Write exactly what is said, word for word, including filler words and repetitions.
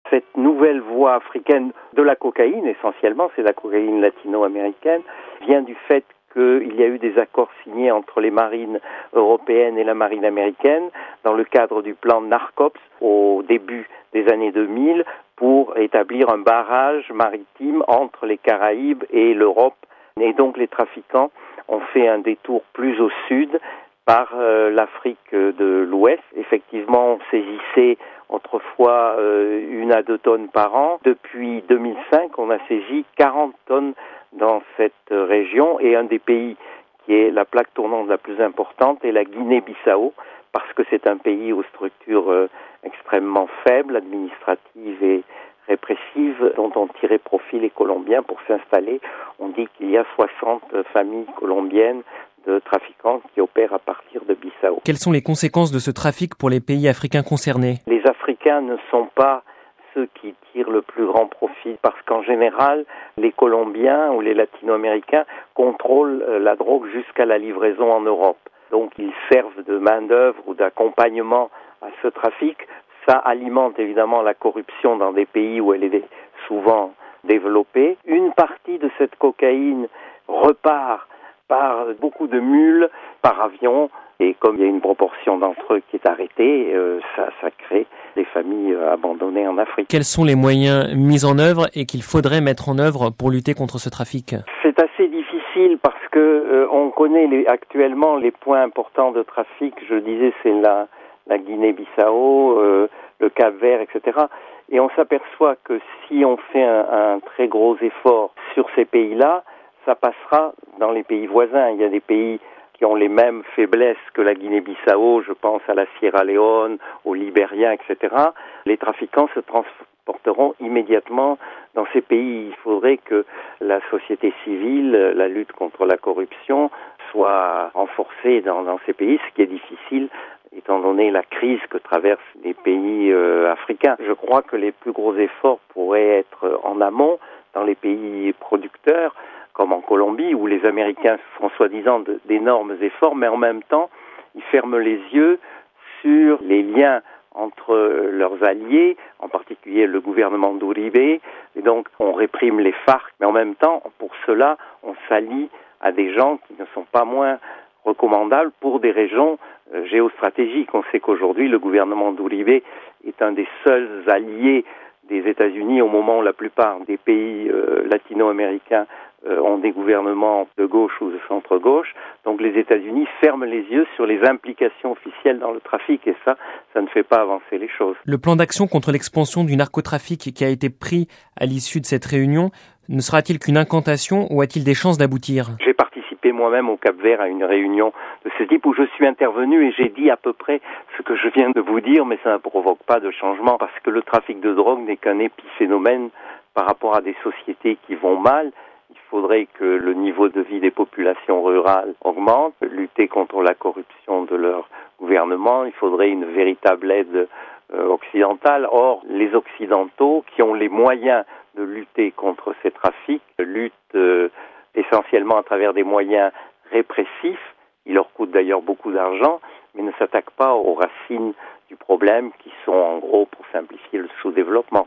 Cette nouvelle voie africaine de la cocaïne, essentiellement, c'est la cocaïne latino-américaine, vient du fait qu'il y a eu des accords signés entre les marines européennes et la marine américaine dans le cadre du plan NARCOPS au début des années deux mille pour établir un barrage maritime entre les Caraïbes et l'Europe. Et donc les trafiquants ont fait un détour plus au sud par euh, l'Afrique de l'Ouest. Effectivement, on saisissait autrefois euh, une à deux tonnes par an. Depuis deux mille cinq, on a saisi quarante tonnes dans cette région, et un des pays qui est la plaque tournante la plus importante est la Guinée-Bissau, parce que c'est un pays aux structures euh, extrêmement faibles, administratives et répressives, dont ont tiré profit les Colombiens pour s'installer. On dit qu'il y a soixante familles colombiennes de trafiquants qui opèrent à partir de Bissau. Quelles sont les conséquences de ce trafic pour les pays africains concernés ? Les Africains ne sont pas ceux qui tirent le plus grand profit, parce qu'en général, les Colombiens ou les Latino-Américains contrôlent la drogue jusqu'à la livraison en Europe. Donc ils servent de main-d'œuvre ou d'accompagnement à ce trafic. Ça alimente évidemment la corruption dans des pays où elle est souvent développée. Une partie de cette cocaïne repart par beaucoup de mules, par avion, et comme il y a une proportion d'entre eux qui est arrêtée, euh, ça, ça crée des familles euh, abandonnées en Afrique. Quels sont les moyens mis en œuvre et qu'il faudrait mettre en œuvre pour lutter contre ce trafic ? C'est assez difficile parce que euh, on connaît les, actuellement les points importants de trafic. Je disais, c'est la, la Guinée-Bissau, euh, le Cap-Vert, et cetera. Et on s'aperçoit que si on fait un, un très gros effort sur ces pays-là, ça passera dans les pays voisins. Il y a des pays qui ont les mêmes faiblesses que la Guinée-Bissau, je pense à la Sierra Leone, au Libéria, et cetera. Les trafiquants se transporteront immédiatement dans ces pays. Il faudrait que la société civile, la lutte contre la corruption, soit renforcée dans, dans ces pays, ce qui est difficile étant donné la crise que traversent les pays euh, africains. Je crois que les plus gros efforts pourraient être en amont, dans les pays producteurs, comme en Colombie, où les Américains font soi-disant de, d'énormes efforts, mais en même temps, ils ferment les yeux sur les liens entre leurs alliés, en particulier le gouvernement d'Uribe, et donc on réprime les FARC, mais en même temps, pour cela, on s'allie à des gens qui ne sont pas moins recommandables pour des raisons euh, géostratégiques. On sait qu'aujourd'hui, le gouvernement d'Uribe est un des seuls alliés des États-Unis au moment où la plupart des pays euh, latino-américains euh, ont des gouvernements de gauche ou de centre-gauche. Donc les États-Unis ferment les yeux sur les implications officielles dans le trafic, et ça, ça ne fait pas avancer les choses. Le plan d'action contre l'expansion du narcotrafic qui a été pris à l'issue de cette réunion ne sera-t-il qu'une incantation ou a-t-il des chances d'aboutir ? J'ai participé moi-même au Cap-Vert à une réunion de ce type où je suis intervenu et j'ai dit à peu près ce que je viens de vous dire, mais ça ne provoque pas de changement parce que le trafic de drogue n'est qu'un épiphénomène par rapport à des sociétés qui vont mal. Il faudrait que le niveau de vie des populations rurales augmente, lutter contre la corruption de leur gouvernement. Il faudrait une véritable aide euh, occidentale. Or, les Occidentaux qui ont les moyens de lutter contre ces trafics luttent euh, essentiellement à travers des moyens répressifs. Il leur coûte d'ailleurs beaucoup d'argent, mais ne s'attaquent pas aux racines du problème qui sont en gros, pour simplifier, le sous-développement.